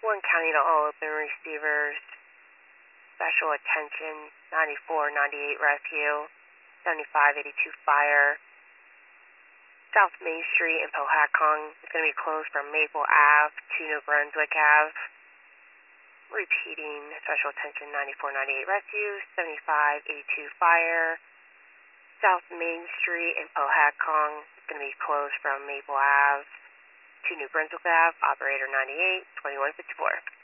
Warren County to all open receivers. Special attention, 9498 rescue, 7582 fire. South Main Street in Pohatcong is going to be closed from Maple Ave to New Brunswick Ave. Repeating, special attention, 9498 rescue, 7582 fire. South Main Street in Pohatcong is going to be closed from Maple Ave to New Brunswick Ave. Operator 98, 2154.